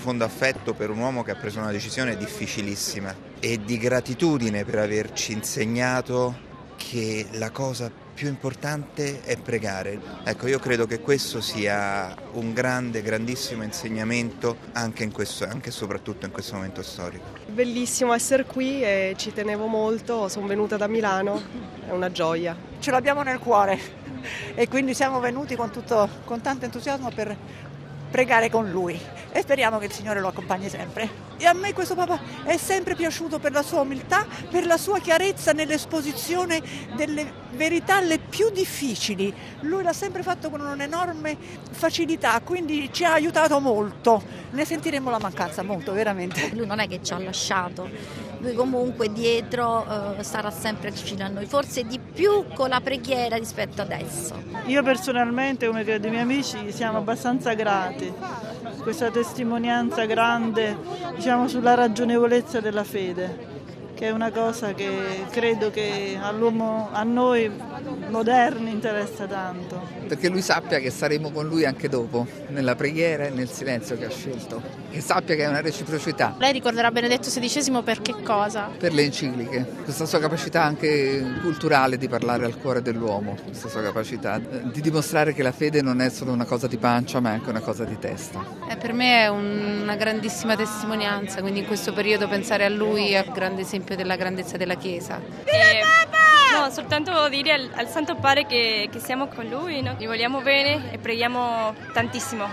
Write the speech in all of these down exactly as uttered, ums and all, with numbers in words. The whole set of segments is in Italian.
profondo affetto per un uomo che ha preso una decisione difficilissima e di gratitudine per averci insegnato che la cosa più importante è pregare. Ecco, io credo che questo sia un grande, grandissimo insegnamento anche in questo, anche e soprattutto in questo momento storico. Bellissimo essere qui e ci tenevo molto, sono venuta da Milano, è una gioia. Ce l'abbiamo nel cuore e quindi siamo venuti con, tutto, con tanto entusiasmo per pregare con lui e speriamo che il Signore lo accompagni sempre. E a me questo Papa è sempre piaciuto per la sua umiltà, per la sua chiarezza nell'esposizione delle verità le più difficili. Lui l'ha sempre fatto con un'enorme facilità, quindi ci ha aiutato molto. Ne sentiremo la mancanza molto, veramente. Lui non è che ci ha lasciato, lui comunque dietro eh, sarà sempre vicino a noi, forse di più con la preghiera rispetto adesso. Io personalmente, come credo i miei amici, siamo abbastanza grati. Questa testimonianza grande, diciamo, sulla ragionevolezza della fede, che è una cosa che credo che all'uomo, a noi moderni interessa tanto. Perché lui sappia che saremo con lui anche dopo, nella preghiera e nel silenzio che ha scelto. Che sappia che è una reciprocità. Lei ricorderà Benedetto sedicesimo per che cosa? Per le encicliche, questa sua capacità anche culturale di parlare al cuore dell'uomo, questa sua capacità di dimostrare che la fede non è solo una cosa di pancia ma è anche una cosa di testa. Eh, per me è un, una grandissima testimonianza, quindi in questo periodo pensare a lui è un grande esempio della grandezza della Chiesa. Eh, no, soltanto dire al, al Santo Padre che, che siamo con lui, no? Gli vogliamo bene e preghiamo tantissimo.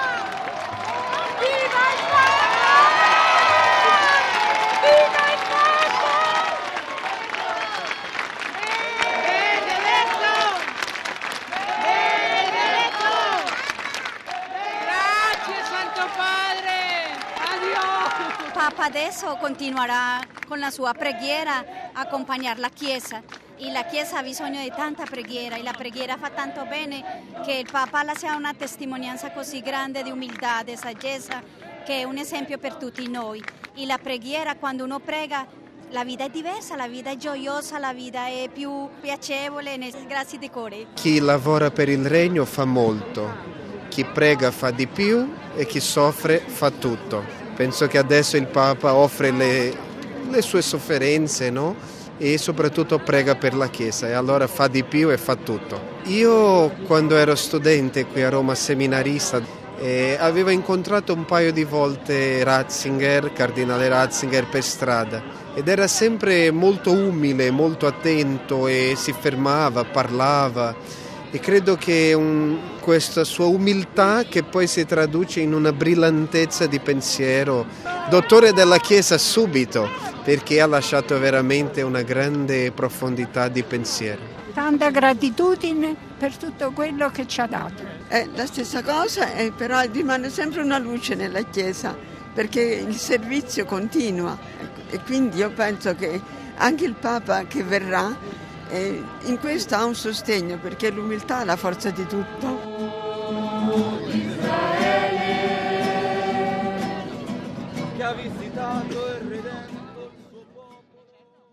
Viva il Papa! Viva il Papa! Benedetto! Benedetto! Grazie Santo Padre! Adiós! Papa adesso continuerà con la sua preghiera a accompagnare la Chiesa. E la Chiesa ha bisogno di tanta preghiera e la preghiera fa tanto bene che il Papa sia una testimonianza così grande di umiltà, di saggezza, che è un esempio per tutti noi. E la preghiera, quando uno prega, la vita è diversa, la vita è gioiosa, la vita è più piacevole, grazie di cuore. Chi lavora per il regno fa molto, chi prega fa di più e chi soffre fa tutto. Penso che adesso il Papa offre le, le sue sofferenze, no? E soprattutto prega per la Chiesa e allora fa di più e fa tutto. Io quando ero studente qui a Roma, seminarista, eh, avevo incontrato un paio di volte Ratzinger, Cardinale Ratzinger, per strada ed era sempre molto umile, molto attento e si fermava, parlava e credo che un, questa sua umiltà che poi si traduce in una brillantezza di pensiero, dottore della Chiesa subito, perché ha lasciato veramente una grande profondità di pensiero. Tanta gratitudine per tutto quello che ci ha dato. È la stessa cosa, eh, però rimane sempre una luce nella Chiesa, perché il servizio continua. Ecco, e quindi io penso che anche il Papa che verrà eh, in questo ha un sostegno, perché l'umiltà è la forza di tutto.